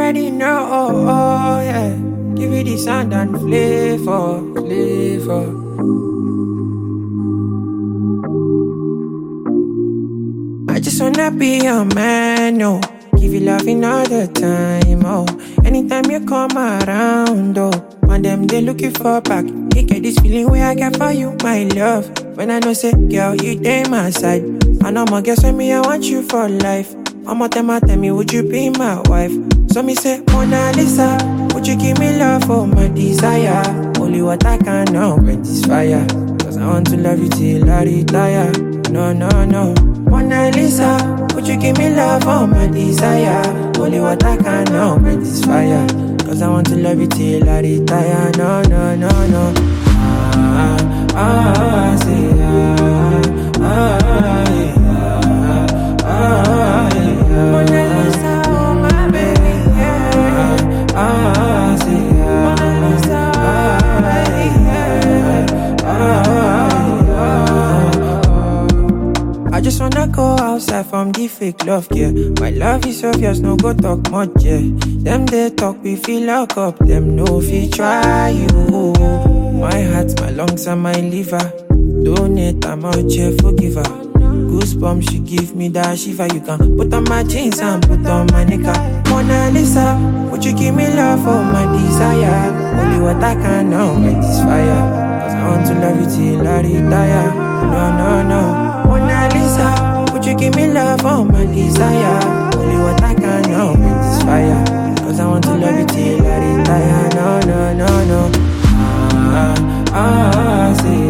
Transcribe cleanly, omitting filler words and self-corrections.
already know, oh, yeah. Give you the sound and flavor, flavor. I just wanna be your man, no. Give you loving all the time, oh. Anytime you come around, oh. And them they looking for back. You get this feeling where I get for you, my love. When I know say, girl, you dey my side. I know my guess when me, I want you for life. I'ma tell me, would you be my wife? So me say, Mona Lisa, would you give me love for my desire? Only what I can now, breathe this fire. Cause I want to love you till I retire. No, no, no. Mona Lisa, would you give me love for my desire? Only what I can now, breathe this fire. Cause I want to love you till I retire. No, no, no, no. Say Mona Lisa, oh my baby, yeah. Say Mona Lisa, oh my baby, yeah. I just wanna go outside from the fake love, yeah. My love is obvious, no go talk much, yeah. Them they talk, we feel lock up, them no fit try you. My heart, my lungs and my liver. Donate, I'm a cheerful giver. Goosebumps, she give me that shiver. You can put on my jeans and put on my knicker. Mona Lisa, would you give me love for my desire? Only what I can now, make this fire. Cause I want to love you till I retire. No, no, no. Mona Lisa, would you give me love for my desire? Only what I can now, make this fire. Cause I want to love you till I retire. No, no, no, no. Say